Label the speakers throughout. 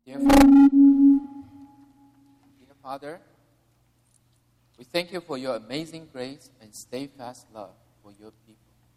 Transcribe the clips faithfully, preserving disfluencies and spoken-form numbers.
Speaker 1: Dear Father, dear Father, we thank you for your amazing grace and steadfast love for your people.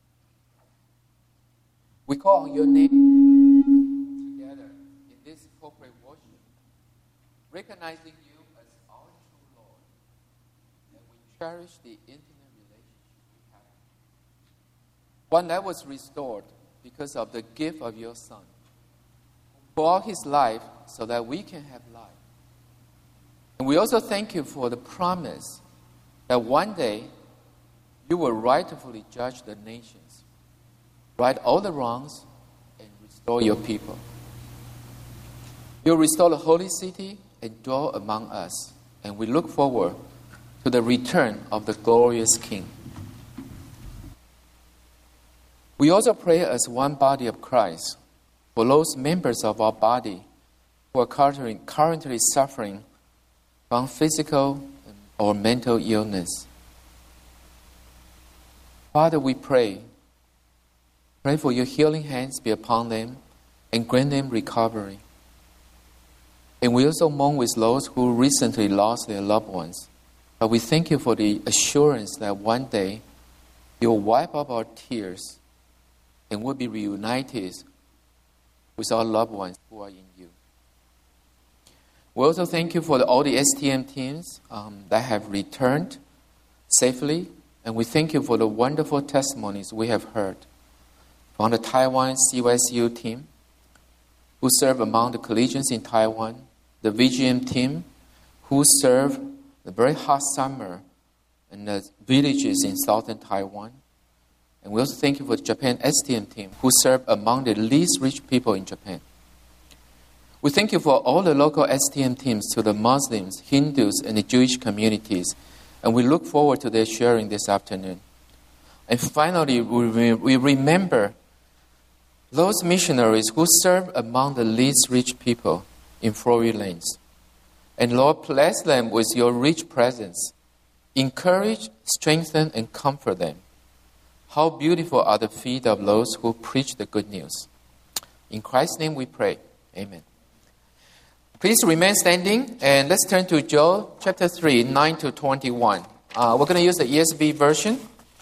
Speaker 1: We call on your name together in this corporate worship, recognizing you as our true Lord, and we cherish the intimate relationship we have. One that was restored because of the gift of your Son, for all his life so that we can have life. And we also thank you for the promise that one day you will rightfully judge the nations, right all the wrongs, and restore your people. You'll restore the holy city and dwell among us, and we look forward to the return of the glorious King. We also pray as one body of Christ for those members of our body who are currently suffering from physical or mental illness. Father, we pray. Pray for your healing hands be upon them and grant them recovery. And we also mourn with those who recently lost their loved ones. But we thank you for the assurance that one day you'll wipe up our tears and we'll be reunited with our loved ones who are in you. We also thank you for the, all the S T M teams um, that have returned safely, and we thank you for the wonderful testimonies we have heard from the Taiwan C Y S U team, who serve among the collegians in Taiwan, the V G M team, who serve the very hot summer in the villages in southern Taiwan. And we also thank you for the Japan S T M team, who serve among the least rich people in Japan. We thank you for all the local S T M teams to the Muslims, Hindus, and the Jewish communities. And we look forward to their sharing this afternoon. And finally, we, we remember those missionaries who serve among the least rich people in Flowery Lanes. And Lord, bless them with your rich presence. Encourage, strengthen, and comfort them. How beautiful are the feet of those who preach the good news. In Christ's name we pray. Amen. Please remain standing, and let's turn to Joel chapter three, nine to twenty-one. Uh, we're going to use the E S V version.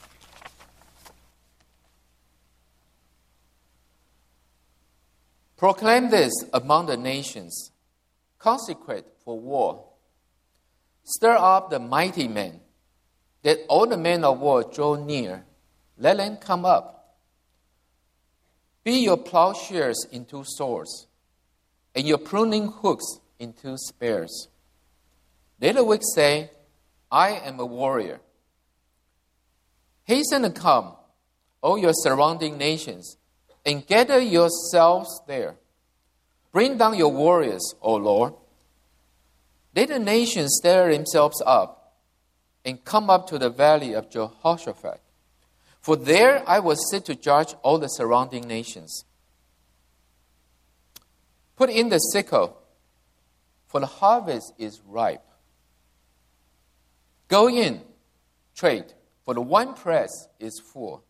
Speaker 1: Proclaim this among the nations. Consecrate for war. Stir up the mighty men, that all the men of war draw near. Let them come up. Be your plowshares into swords, and your pruning hooks into spears. Let the weak say, I am a warrior. Hasten to come, all your surrounding nations, and gather yourselves there. Bring down your warriors, O Lord. Let the nations stir themselves up, and come up to the valley of Jehoshaphat. For there I will sit to judge all the surrounding nations. Put in the sickle, for the harvest is ripe. Go in, trade, for the winepress is full.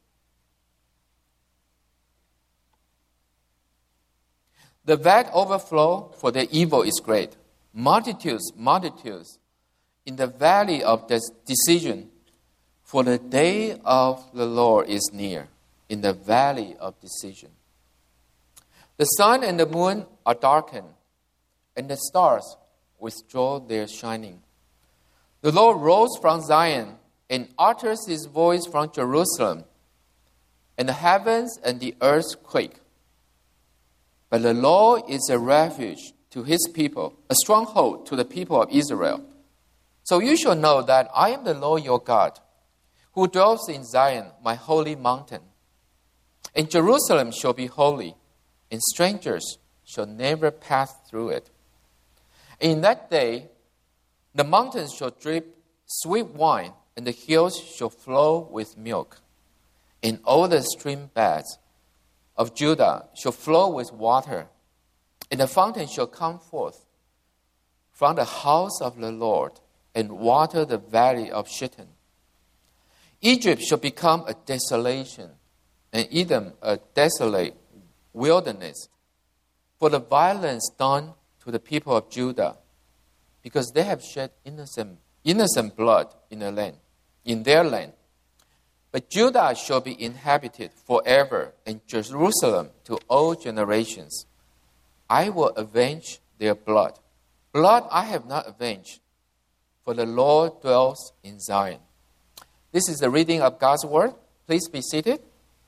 Speaker 1: The vat overflow, for the evil is great. Multitudes, multitudes, in the valley of this decision. For the day of the Lord is near, in the valley of decision. The sun and the moon are darkened, and the stars withdraw their shining. The Lord rose from Zion and utters his voice from Jerusalem, and the heavens and the earth quake. But the Lord is a refuge to his people, a stronghold to the people of Israel. So you shall know that I am the Lord your God, who dwells in Zion, my holy mountain. And Jerusalem shall be holy, and strangers shall never pass through it. In that day, the mountains shall drip sweet wine, and the hills shall flow with milk. And all the stream beds of Judah shall flow with water, and the fountain shall come forth from the house of the Lord, and water the valley of Shittim. Egypt shall become a desolation, and Edom a desolate wilderness, for the violence done to to the people of Judah, because they have shed innocent, innocent blood in the land, in their land. But Judah shall be inhabited forever, and Jerusalem to all generations. I will avenge their blood. Blood I have not avenged, for the Lord dwells in Zion. This is the reading of God's word. Please be seated.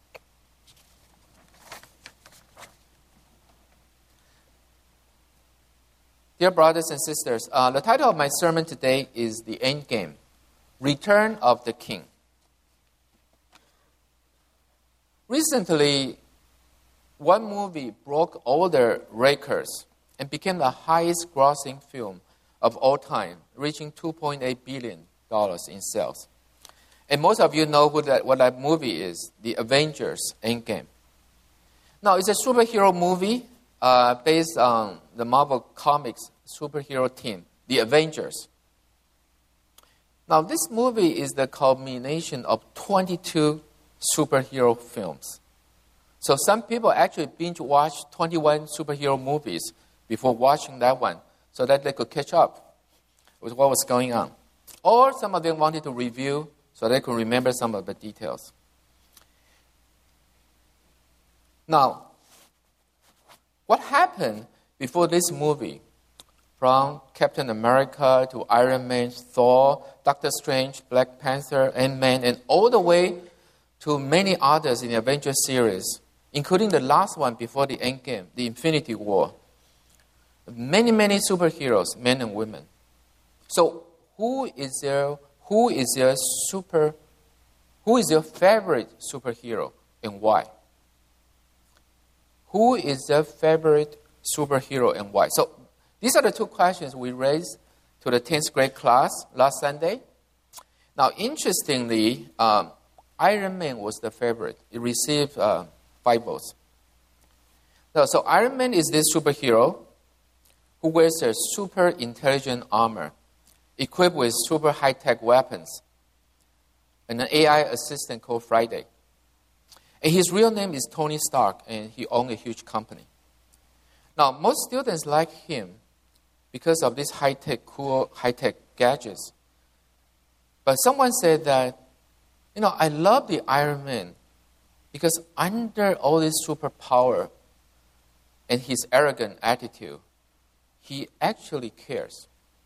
Speaker 1: Dear brothers and sisters, uh, the title of my sermon today is The End Game, Return of the King. Recently, one movie broke all the records and became the highest grossing film of all time, reaching two point eight billion dollars in sales. And most of you know who that, what that movie is, The Avengers Endgame. Now, it's a superhero movie uh, based on the Marvel Comics superhero team, The Avengers. Now, this movie is the culmination of twenty-two superhero films. So some people actually binge watch twenty-one superhero movies before watching that one so that they could catch up with what was going on. Or some of them wanted to review so they could remember some of the details. Now, what happened before this movie, from Captain America to Iron Man, Thor, Doctor Strange, Black Panther, Ant-Man, and all the way to many others in the Avengers series, including the last one before the Endgame, the Infinity War. Many, many superheroes, men and women. So, who is your who is your super who is your favorite superhero and why? Who is your favorite superhero and why? So, these are the two questions we raised to the tenth grade class last Sunday. Now, interestingly, um, Iron Man was the favorite. It received uh, five votes. Now, so Iron Man is this superhero who wears a super intelligent armor, equipped with super high-tech weapons, and an A I assistant called Friday. And his real name is Tony Stark, and he owns a huge company. Now, most students like him because of these high-tech, cool, high-tech gadgets. But someone said that, you know, I love the Iron Man because under all this superpower and his arrogant attitude, he actually cares.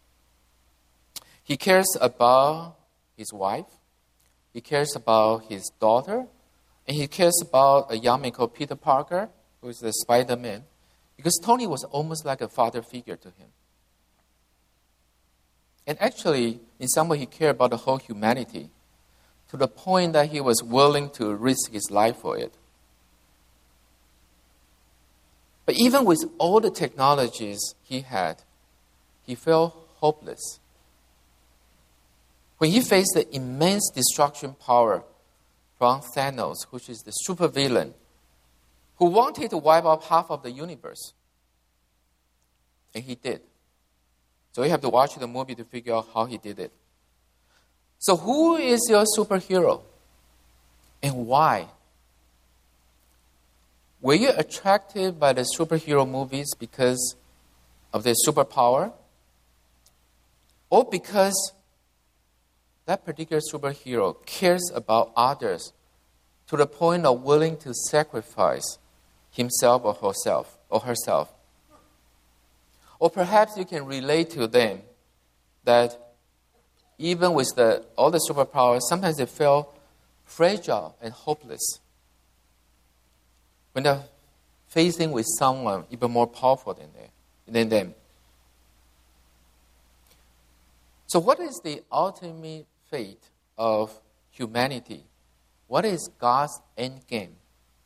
Speaker 1: He cares about his wife, he cares about his daughter, and he cares about a young man called Peter Parker, who is the Spider-Man, because Tony was almost like a father figure to him. And actually, in some way, he cared about the whole humanity, to the point that he was willing to risk his life for it. But even with all the technologies he had, he felt hopeless. When he faced the immense destruction power from Thanos, which is the supervillain, who wanted to wipe out half of the universe. And he did. So you have to watch the movie to figure out how he did it. So who is your superhero? And why? Were you attracted by the superhero movies because of their superpower? Or because that particular superhero cares about others to the point of willing to sacrifice himself or herself or herself? Or perhaps you can relate to them that even with the, all the superpowers, sometimes they feel fragile and hopeless when they're facing with someone even more powerful than, they, than them. So what is the ultimate fate of humanity? What is God's end game?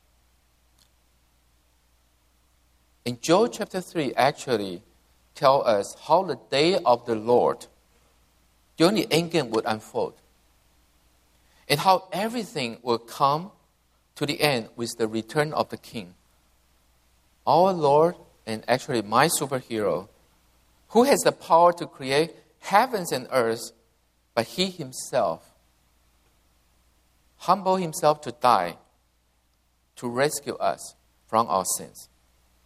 Speaker 1: In Joel chapter three actually tell us how the day of the Lord during the end game would unfold. And how everything will come to the end with the return of the King. Our Lord, and actually my superhero, who has the power to create heavens and earth, but he himself humbled himself to die to rescue us from our sins.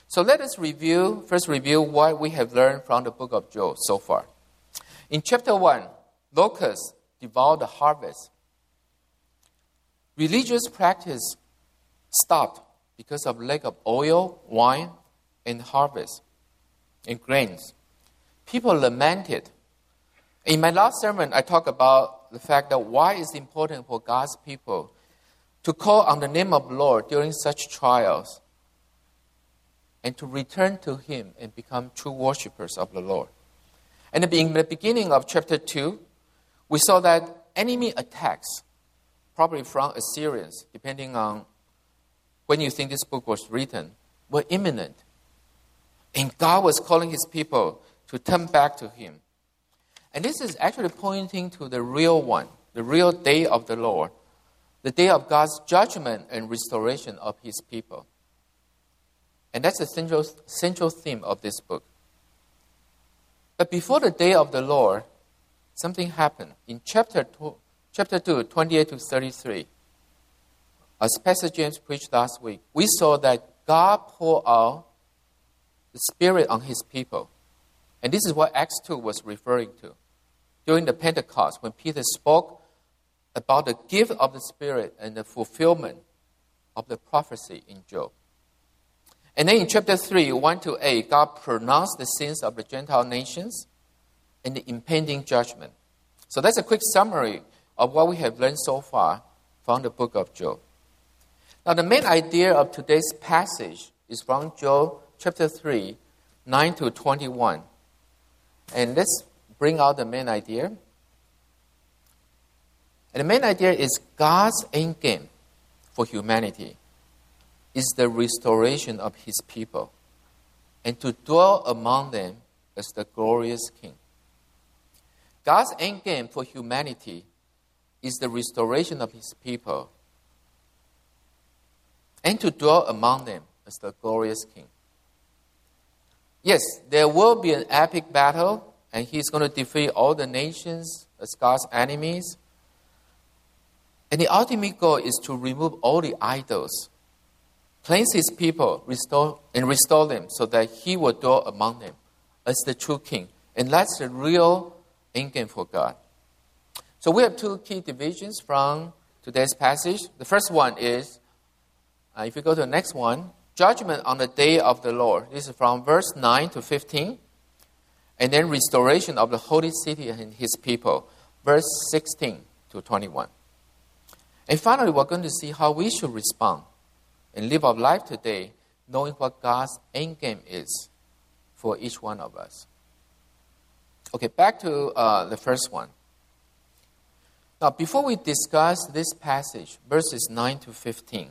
Speaker 1: So let us review, first review what we have learned from the book of Job so far. In chapter one, locusts devoured the harvest. Religious practice stopped because of lack of oil, wine, and harvest, and grains. People lamented. In my last sermon, I talked about the fact that why it's important for God's people to call on the name of the Lord during such trials and to return to Him and become true worshipers of the Lord. And in the beginning of chapter two, we saw that enemy attacks, probably from Assyrians, depending on when you think this book was written, were imminent. And God was calling His people to turn back to Him. And this is actually pointing to the real one, the real day of the Lord, the day of God's judgment and restoration of His people. And that's the central, central theme of this book. But before the day of the Lord, something happened. In chapter two, chapter two, twenty-eight to thirty-three, as Pastor James preached last week, we saw that God poured out the Spirit on His people. And this is what Acts two was referring to. During the Pentecost, when Peter spoke about the gift of the Spirit and the fulfillment of the prophecy in Job. And then in chapter three, one to eight, God pronounced the sins of the Gentile nations and the impending judgment. So that's a quick summary of what we have learned so far from the book of Job. Now the main idea of today's passage is from Job chapter three, nine to twenty-one. And let's bring out the main idea. And the main idea is God's end game for humanity is the restoration of His people and to dwell among them as the glorious King. God's end game for humanity is the restoration of His people and to dwell among them as the glorious King. Yes, there will be an epic battle, and He's going to defeat all the nations as God's enemies. And the ultimate goal is to remove all the idols, cleanse His people, restore and restore them so that He will dwell among them as the true King. And that's the real end game for God. So we have two key divisions from today's passage. The first one is, uh, if you go to the next one, judgment on the day of the Lord. This is from verse nine to fifteen. And then restoration of the holy city and His people, verse sixteen to twenty-one. And finally, we're going to see how we should respond and live our life today, knowing what God's end game is for each one of us. Okay, back to uh, the first one. Now, before we discuss this passage, verses nine to fifteen,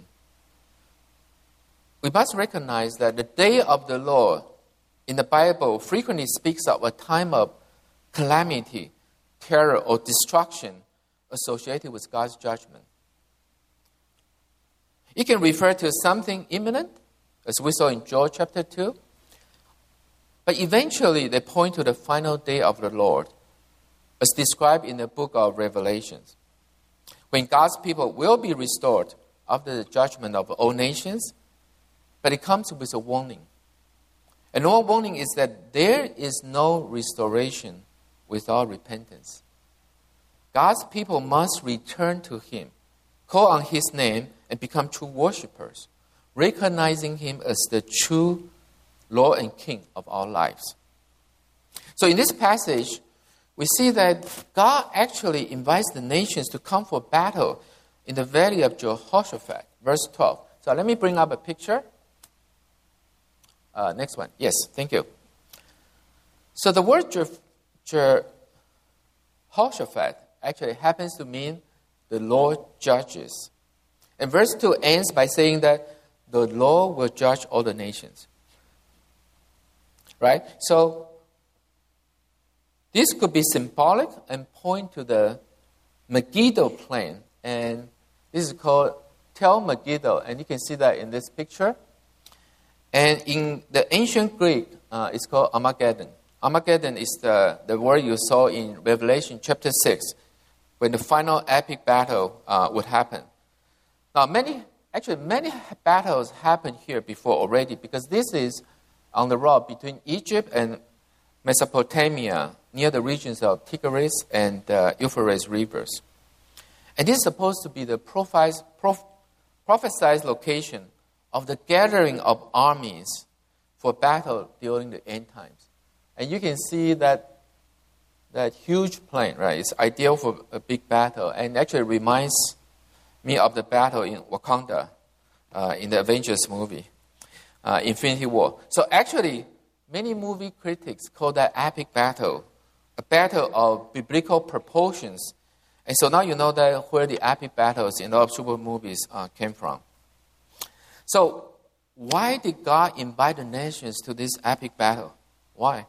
Speaker 1: we must recognize that the day of the Lord in the Bible frequently speaks of a time of calamity, terror, or destruction associated with God's judgment. It can refer to something imminent, as we saw in Job chapter two, but eventually they point to the final day of the Lord, as described in the book of Revelations, when God's people will be restored after the judgment of all nations, but it comes with a warning. And one warning is that there is no restoration without repentance. God's people must return to Him, call on His name, and become true worshipers, recognizing Him as the true Lord and King of our lives. So in this passage, we see that God actually invites the nations to come for battle in the valley of Jehoshaphat, verse twelve. So let me bring up a picture. Uh, next one. Yes, thank you. So the word Je- Jehoshaphat actually happens to mean the Lord judges. And verse two ends by saying that the Lord will judge all the nations. Right? So this could be symbolic and point to the Megiddo plain. And this is called Tel Megiddo. And you can see that in this picture. And in the ancient Greek, uh, it's called Armageddon. Armageddon is the, the word you saw in Revelation chapter six, when the final epic battle uh, would happen. Now, many Actually, many battles happened here before already, because this is on the road between Egypt and Mesopotamia, near the regions of Tigris and uh, Euphrates rivers. And this is supposed to be the prophesied, prophesied location of the gathering of armies for battle during the end times. And you can see that that huge plain, right? It's ideal for a big battle, and actually reminds me of the battle in Wakanda uh, in the Avengers movie, uh, Infinity War. So actually, many movie critics call that epic battle a battle of biblical proportions. And so now you know that where the epic battles in all super movies uh, came from. So why did God invite the nations to this epic battle? Why?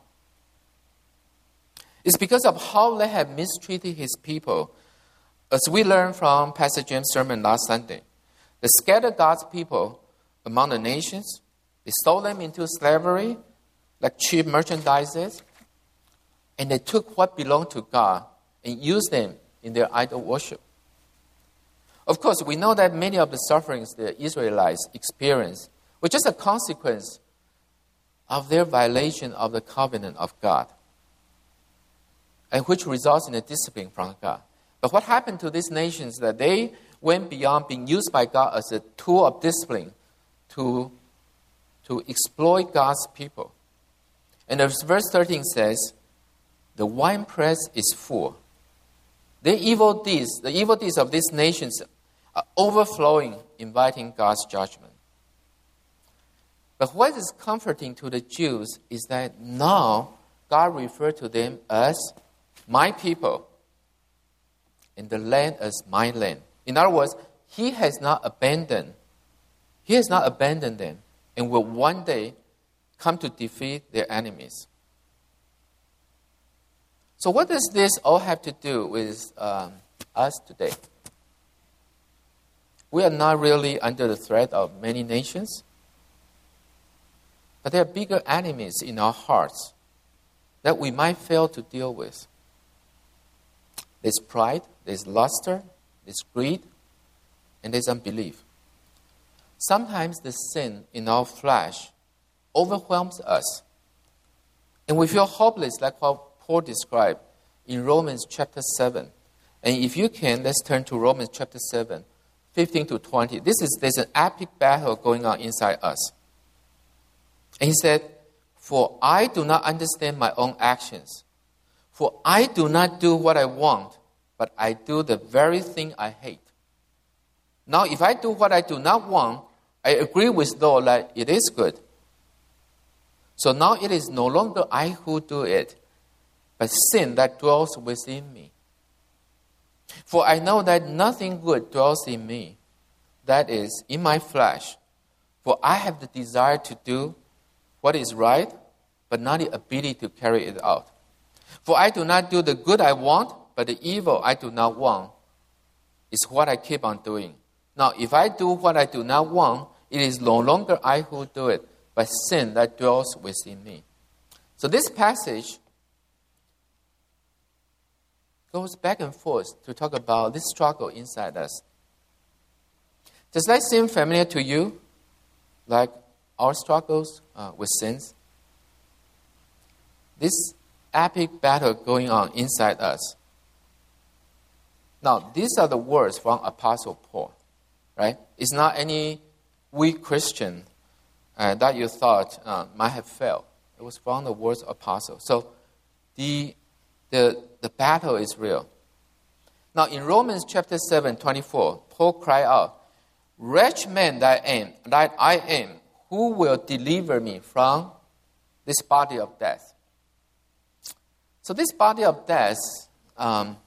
Speaker 1: It's because of how they have mistreated his people. As we learned from Pastor James' sermon last Sunday, they scattered God's people among the nations. They sold them into slavery, like cheap merchandises, and they took what belonged to God and used them in their idol worship. Of course, we know that many of the sufferings the Israelites experienced were just a consequence of their violation of the covenant of God, and which results in a discipline from God. But what happened to these nations that they went beyond being used by God as a tool of discipline to, to exploit God's people. And as verse thirteen says, the winepress is full. The evil deeds, the evil deeds of these nations are overflowing, inviting God's judgment. But what is comforting to the Jews is that now God referred to them as my people, and the land as my land. In other words, he has not abandoned, he has not abandoned them, and will one day come to defeat their enemies. So what does this all have to do with um, us today? We are not really under the threat of many nations, but there are bigger enemies in our hearts that we might fail to deal with. There's pride, there's luster, there's greed, and there's unbelief. Sometimes the sin in our flesh overwhelms us, and we feel hopeless, like what Paul described in Romans chapter seven. And if you can, let's turn to Romans chapter seven, fifteen to twenty. This is, there's an epic battle going on inside us. And he said, for I do not understand my own actions. For I do not do what I want, but I do the very thing I hate. Now, if I do what I do not want, I agree with law that it is good. So now it is no longer I who do it, but sin that dwells within me. For I know that nothing good dwells in me, that is, in my flesh. For I have the desire to do what is right, but not the ability to carry it out. For I do not do the good I want, but the evil I do not want is what I keep on doing. Now, if I do what I do not want, it is no longer I who do it, but sin that dwells within me. So this passage goes back and forth to talk about this struggle inside us. Does that seem familiar to you, like our struggles uh, with sins? This epic battle going on inside us. Now, these are the words from Apostle Paul, right? It's not any weak Christian uh, that you thought uh, might have failed. It was from the words of Apostle. So the, the, the battle is real. Now, in Romans chapter seven, twenty-four, Paul cried out, wretched man that I am, that I am, who will deliver me from this body of death? So this body of death um,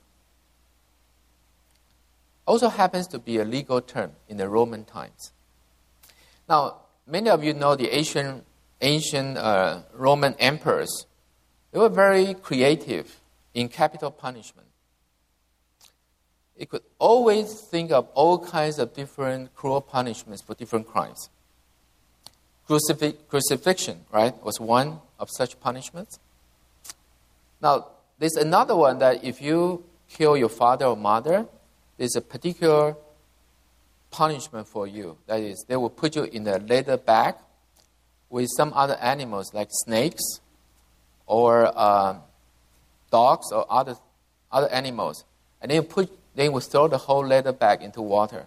Speaker 1: also happens to be a legal term in the Roman times. Now, many of you know the ancient, ancient uh, Roman emperors. They were very creative in capital punishment. They could always think of all kinds of different cruel punishments for different crimes. Crucif- crucifixion, right, was one of such punishments. Now, there's another one that if you kill your father or mother, there's a particular punishment for you. That is, they will put you in a leather bag with some other animals like snakes or uh, dogs or other other animals, and then put they will throw the whole leather bag into water.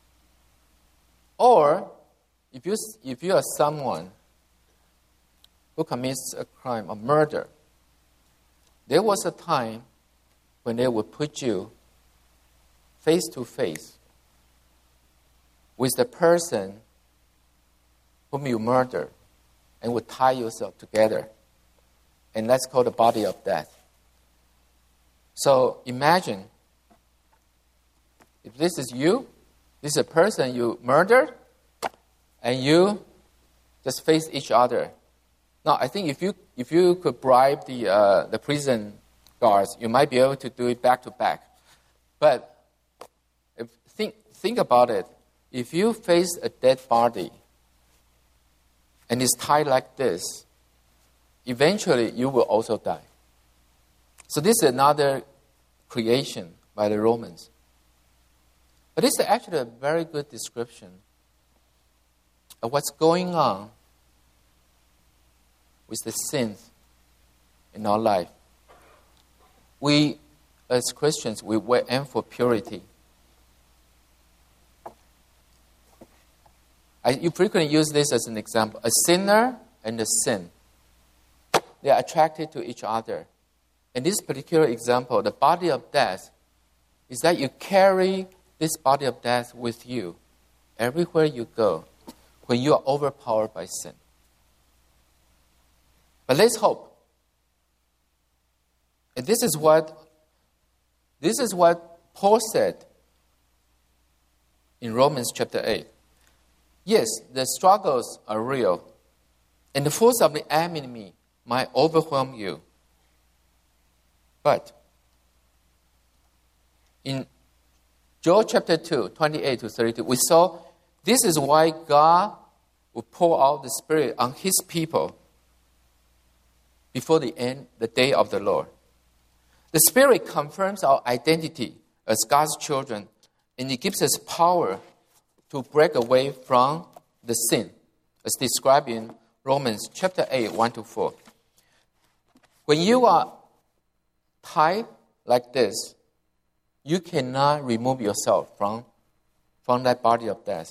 Speaker 1: Or if you if you are someone who commits a crime, a murder, there was a time when they would put you face to face with the person whom you murdered and would tie yourself together. And that's called the body of death. So imagine if this is you, this is a person you murdered, and you just face each other. Now, I think if you if you could bribe the uh, the prison guards, you might be able to do it back to back. But if, think think about it. If you face a dead body and it's tied like this, eventually you will also die. So this is another creation by the Romans. But this is actually a very good description of what's going on with the sins in our life. We, as Christians, we aim for purity. I, you frequently use this as an example. A sinner and a sin, they are attracted to each other. In this particular example, the body of death is that you carry this body of death with you everywhere you go when you are overpowered by sin. But let's hope. And this is what this is what Paul said in Romans chapter eight. Yes, the struggles are real, and the force of the enemy might overwhelm you. But in Joel chapter two, twenty-eight to thirty-two, we saw this is why God will pour out the Spirit on His people before the end, the day of the Lord. The Spirit confirms our identity as God's children, and it gives us power to break away from the sin, as described in Romans chapter eight, one to four. When you are tied like this, you cannot remove yourself from, from that body of death.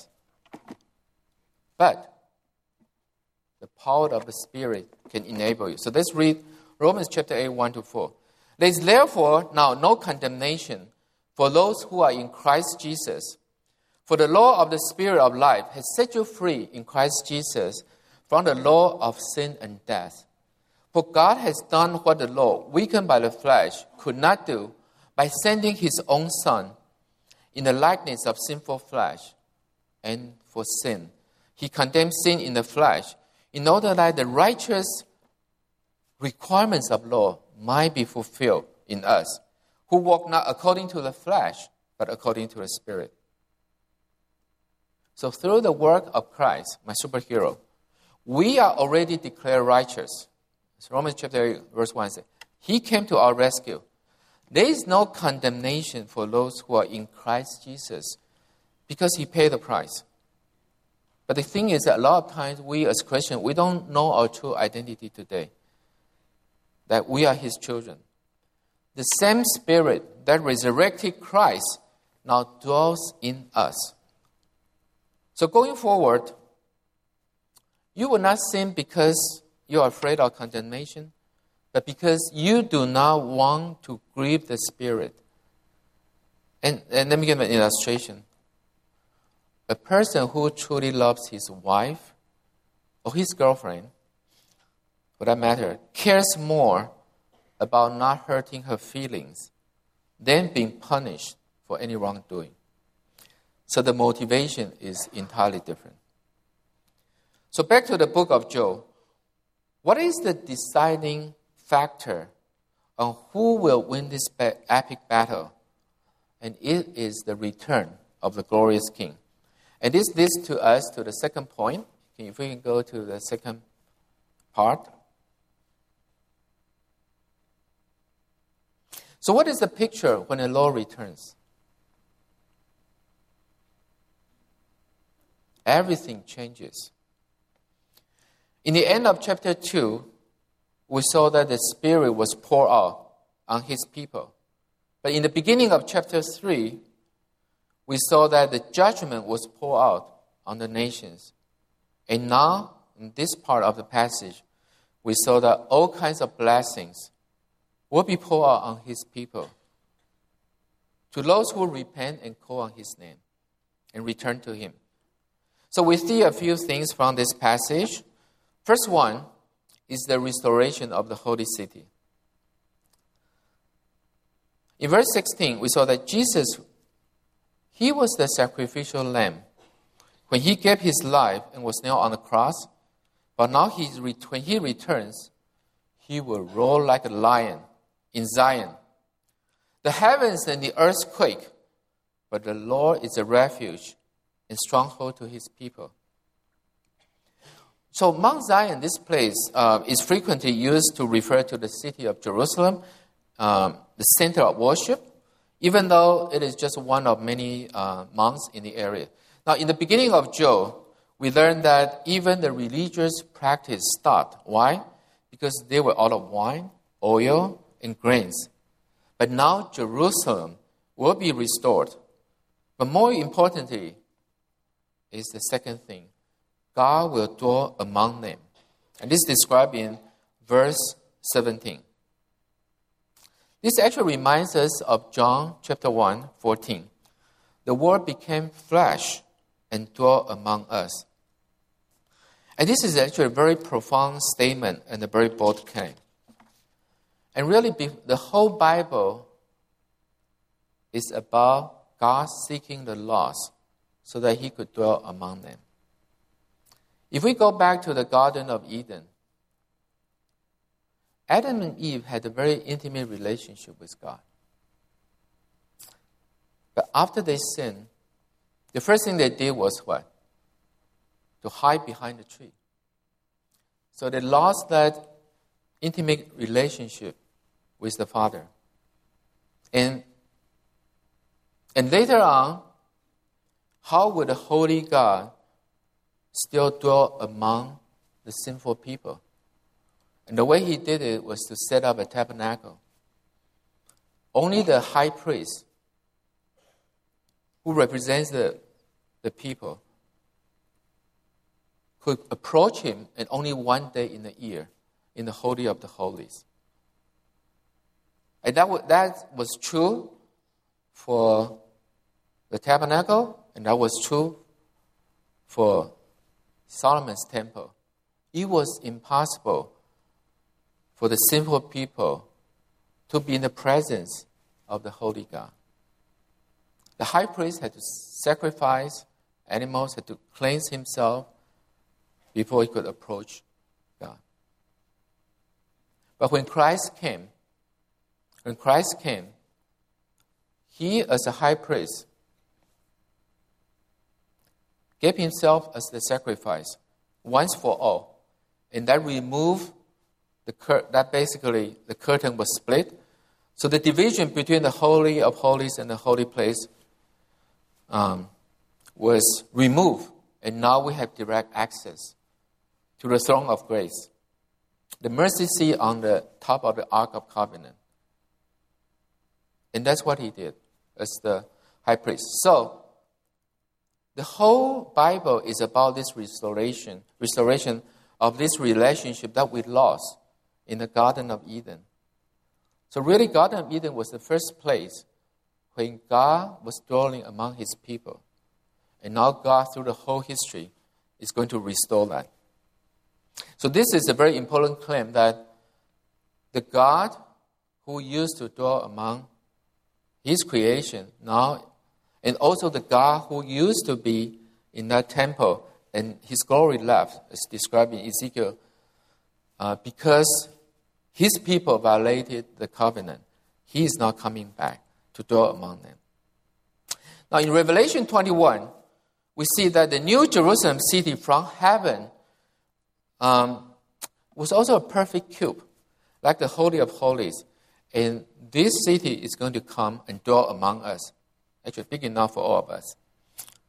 Speaker 1: But the power of the Spirit can enable you. So let's read Romans chapter eight, one to four. There is therefore now no condemnation for those who are in Christ Jesus. For the law of the Spirit of life has set you free in Christ Jesus from the law of sin and death. For God has done what the law, weakened by the flesh, could not do by sending His own Son in the likeness of sinful flesh. And for sin, He condemned sin in the flesh in order that the righteous requirements of law might be fulfilled in us, who walk not according to the flesh, but according to the Spirit. So through the work of Christ, my superhero, we are already declared righteous. As Romans chapter eight, verse one says, He came to our rescue. There is no condemnation for those who are in Christ Jesus because He paid the price. But the thing is that a lot of times we as Christians, we don't know our true identity today, that we are His children. The same Spirit that resurrected Christ now dwells in us. So going forward, you will not sin because you are afraid of condemnation, but because you do not want to grieve the Spirit. And, and let me give an illustration. A person who truly loves his wife or his girlfriend, for that matter, cares more about not hurting her feelings than being punished for any wrongdoing. So the motivation is entirely different. So back to the book of Job. What is the deciding factor on who will win this epic battle? And it is the return of the glorious King. And this leads to us to the second point. If we can go to the second part. So what is the picture when the Lord returns? everything changes. In the end of chapter two, we saw that the Spirit was poured out on His people. But in the beginning of chapter three, we saw that the judgment was poured out on the nations. And now, in this part of the passage, we saw that all kinds of blessings will be poured out on His people, to those who repent and call on His name and return to Him. So we see a few things from this passage. First one is the restoration of the holy city. In verse sixteen, we saw that Jesus, He was the sacrificial lamb. When He gave His life and was nailed on the cross, but now he, when He returns, He will roar like a lion in Zion. The heavens and the earth quake, but the Lord is a refuge and stronghold to His people. So Mount Zion, this place, uh, is frequently used to refer to the city of Jerusalem, um, the center of worship, even though it is just one of many uh, mounts in the area. Now, in the beginning of Joel, we learned that even the religious practice stopped. Why? Because they were out of wine, oil, and grains. But now Jerusalem will be restored. But more importantly is the second thing. God will dwell among them. And this is described in verse seventeen. This actually reminds us of John chapter one, fourteen. The Word became flesh and dwelt among us. And this is actually a very profound statement and a very bold claim. And really, the whole Bible is about God seeking the lost so that He could dwell among them. If we go back to the Garden of Eden, Adam and Eve had a very intimate relationship with God. But after they sinned, the first thing they did was what? To hide behind the tree. So they lost that intimate relationship with the Father. And, and later on, how would a holy God still dwell among the sinful people? And the way He did it was to set up a tabernacle. Only the high priest, who represents the, the people, could approach Him, and only one day in the year, in the Holy of the Holies. And that, w- that was true for the tabernacle, and that was true for Solomon's temple. It was impossible for the sinful people to be in the presence of the holy God. The high priest had to sacrifice animals, had to cleanse himself before he could approach God. But when Christ came, when Christ came, He, as a high priest, gave Himself as the sacrifice once for all. And that removed the cur- that basically the curtain was split. So the division between the Holy of Holies and the holy place um, was removed. And now we have direct access to the throne of grace. The mercy seat on the top of the Ark of Covenant. And that's what He did as the high priest. So, the whole Bible is about this restoration, restoration of this relationship that we lost in the Garden of Eden. So really, Garden of Eden was the first place when God was dwelling among His people. And now God, through the whole history, is going to restore that. So this is a very important claim that the God who used to dwell among His creation now, and also the God who used to be in that temple and His glory left, as described in Ezekiel, uh, because His people violated the covenant, He is now coming back to dwell among them. Now in Revelation twenty-one, we see that the new Jerusalem city from heaven um, was also a perfect cube, like the Holy of Holies. And this city is going to come and dwell among us. Actually, big enough for all of us.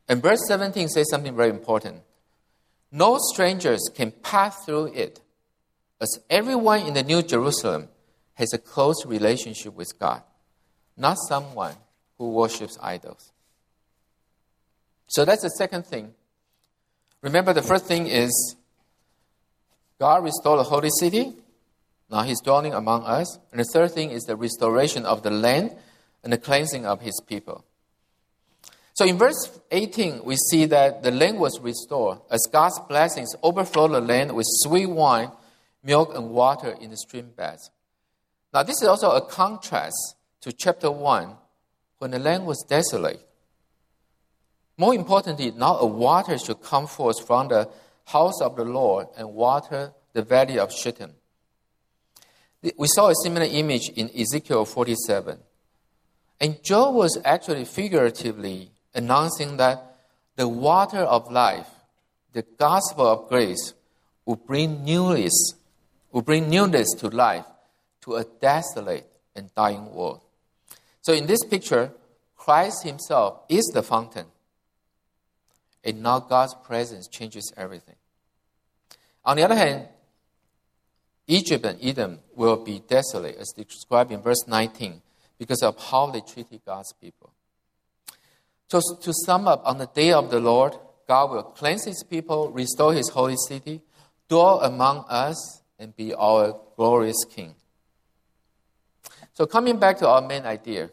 Speaker 1: And verse seventeen says something very important. No strangers can pass through it, as everyone in the New Jerusalem has a close relationship with God, not someone who worships idols. So that's the second thing. Remember, the first thing is God restored the holy city. Now he's dwelling among us. And the third thing is the restoration of the land and the cleansing of his people. So in verse eighteen, we see that the land was restored as God's blessings overflowed the land with sweet wine, milk, and water in the stream beds. Now this is also a contrast to chapter one, when the land was desolate. More importantly, now a water should come forth from the house of the Lord and water the valley of Shittim. We saw a similar image in Ezekiel forty-seven. And Job was actually figuratively announcing that the water of life, the gospel of grace, will bring newness, will bring newness to life to a desolate and dying world. So in this picture, Christ himself is the fountain. And now God's presence changes everything. On the other hand, Egypt and Edom will be desolate, as described in verse nineteen, because of how they treated God's people. So to sum up, on the day of the Lord, God will cleanse his people, restore his holy city, dwell among us, and be our glorious King. So coming back to our main idea.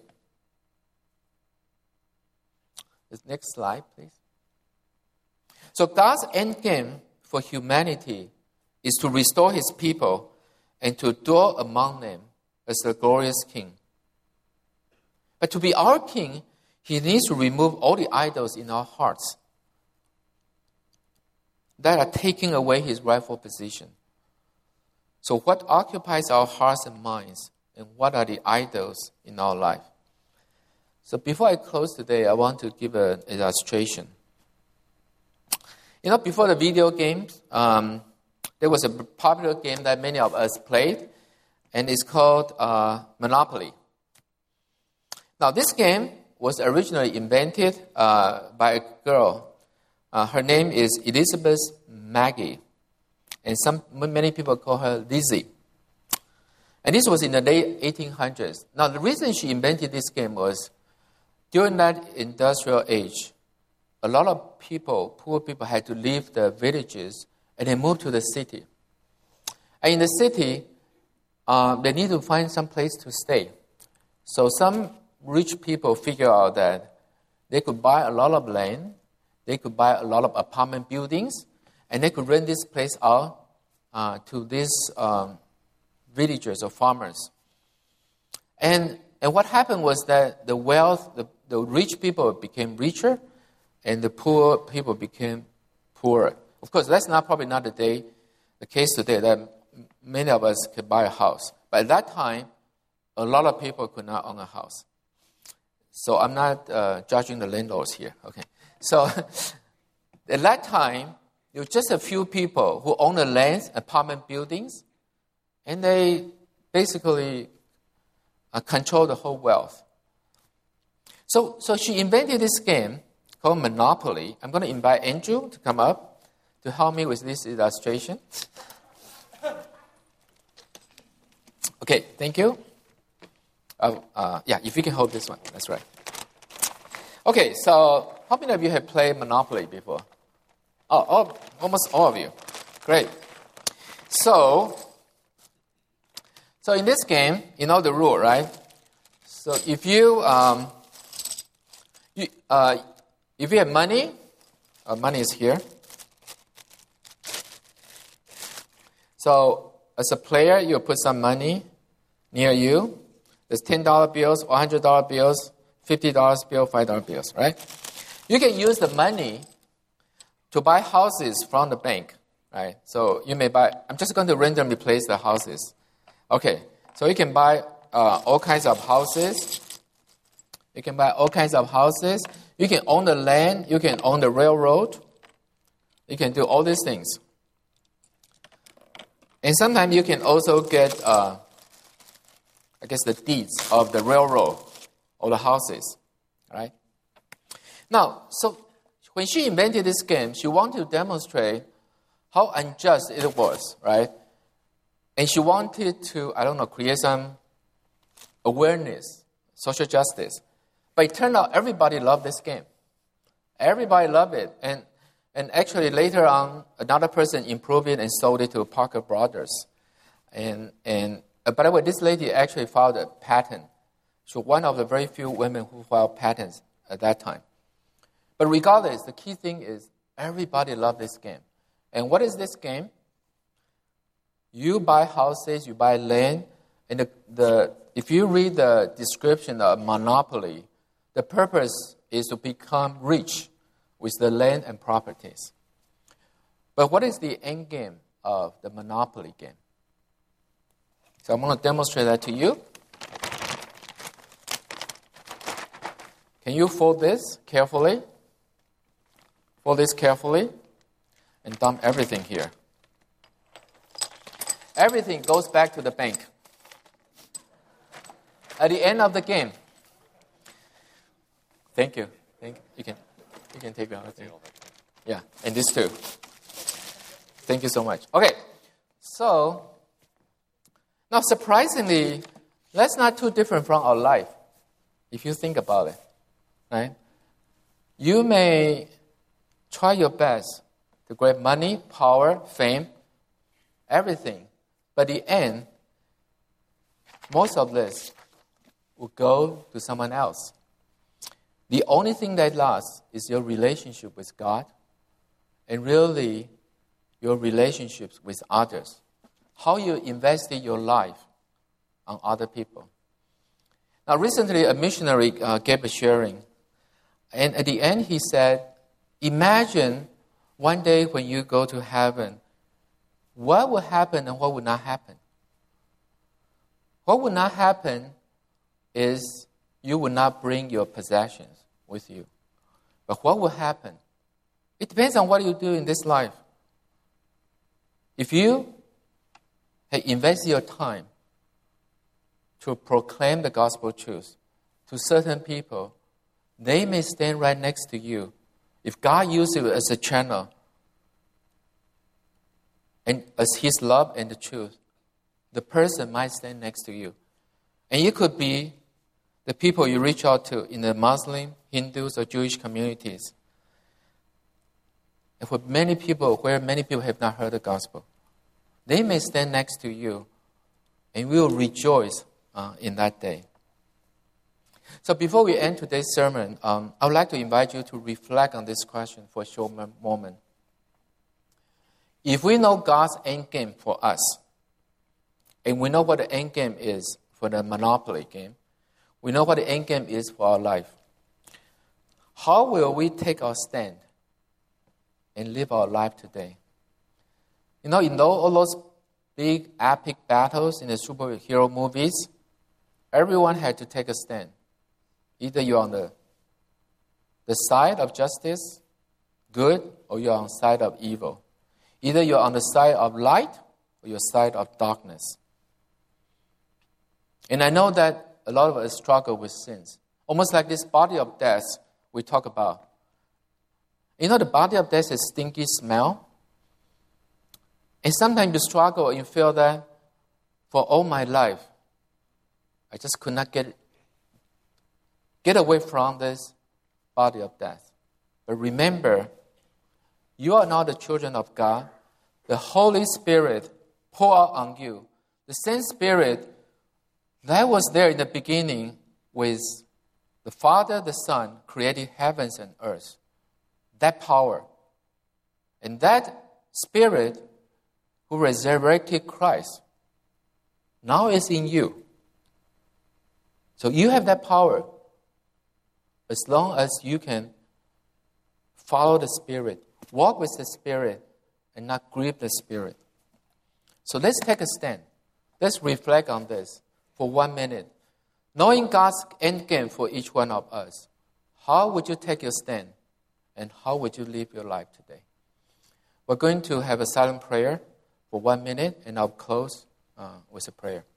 Speaker 1: The next slide, please. So God's end game for humanity is to restore his people and to dwell among them as the glorious King. But to be our King, he needs to remove all the idols in our hearts that are taking away his rightful position. So what occupies our hearts and minds, and what are the idols in our life? So before I close today, I want to give an illustration. You know, before the video games, um, there was a popular game that many of us played, and it's called uh, Monopoly. Now, this game was originally invented uh, by a girl. Uh, her name is Elizabeth Magie, and some many people call her Lizzie. And this was in the late eighteen hundreds. Now, the reason she invented this game was during that industrial age, a lot of people, poor people, had to leave the villages and they moved to the city. And in the city, uh, they need to find some place to stay. So some rich people figure out that they could buy a lot of land, they could buy a lot of apartment buildings, and they could rent this place out uh, to these um, villagers or farmers. And and what happened was that the wealth, the, the rich people became richer, and the poor people became poorer. Of course, that's not probably not the day, the case today that many of us could buy a house. But at that time, a lot of people could not own a house. So I'm not uh, judging the landlords here. Okay. So at that time, there were just a few people who owned the land, apartment buildings, and they basically uh, controlled the whole wealth. So, so she invented this game called Monopoly. I'm going to invite Andrew to come up to help me with this illustration. Okay, thank you. Uh, uh, yeah, if you can hold this one, that's right. Okay, so how many of you have played Monopoly before? Oh, all, almost all of you. Great. So, so in this game, you know the rule, right? So if you, um, you uh, if you have money, uh, money is here. So as a player, you put some money near you. There's ten dollar bills, one hundred dollar bills, fifty dollar bills, five dollar bills, right? You can use the money to buy houses from the bank, right? So you may buy, I'm just going to randomly place the houses. Okay, so you can buy uh, all kinds of houses. You can buy all kinds of houses. You can own the land. You can own the railroad. You can do all these things. And sometimes you can also get, uh, I guess, the deeds of the railroad or the houses, right? Now, so When she invented this game, she wanted to demonstrate how unjust it was, right? And she wanted to, I don't know, create some awareness, social justice. But it turned out everybody loved this game. Everybody loved it. And and actually later on, another person improved it and sold it to Parker Brothers. And, and uh, by the way, this lady actually filed a patent. She was one of the very few women who filed patents at that time. But regardless, the key thing is everybody loved this game. And what is this game? You buy houses, you buy land, and the, the if you read the description of Monopoly, the purpose is to become rich with the land and properties. But what is the end game of the Monopoly game? So I'm going to demonstrate that to you. Can you fold this carefully? Fold this carefully and dump everything here. Everything goes back to the bank. At the end of the game. Thank you. Thank you. You can, you can take the other thing. Yeah, and this too. Thank you so much. Okay, so now surprisingly, that's not too different from our life, if you think about it, right? You may try your best to grab money, power, fame, everything, but in the end, most of this will go to someone else. The only thing that lasts is your relationship with God and really your relationships with others. How you invested your life on other people. Now, recently, a missionary uh, gave a sharing, and at the end, he said, imagine one day when you go to heaven, what will happen and what will not happen? What will not happen is you will not bring your possessions with you. But what will happen? It depends on what you do in this life. If you have invested your time to proclaim the gospel truth to certain people, they may stand right next to you. If God uses you as a channel and as His love and the truth, the person might stand next to you. And it could be the people you reach out to in the Muslim, Hindus, or Jewish communities. And for many people, where many people have not heard the gospel, they may stand next to you and we will rejoice uh, in that day. So before we end today's sermon, um, I would like to invite you to reflect on this question for a short moment. If we know God's end game for us, and we know what the end game is for the Monopoly game, we know what the end game is for our life, how will we take our stand and live our life today? You know, in all those big epic battles in the superhero movies, everyone had to take a stand. Either you're on the, the side of justice, good, or you're on the side of evil. Either you're on the side of light or you're side of darkness. And I know that a lot of us struggle with sins. Almost like this body of death we talk about. You know, the body of death has stinky smell. And sometimes you struggle and you feel that for all my life, I just could not get, get away from this body of death. But remember, you are now the children of God. The Holy Spirit pour out on you. The same Spirit that was there in the beginning with the Father, the Son, created heavens and earth. That power. And that Spirit who resurrected Christ now is in you. So you have that power as long as you can follow the Spirit, walk with the Spirit, and not grieve the Spirit. So let's take a stand. Let's reflect on this for one minute. Knowing God's end game for each one of us, how would you take your stand? And how would you live your life today? We're going to have a silent prayer for one minute, and I'll close uh, with a prayer.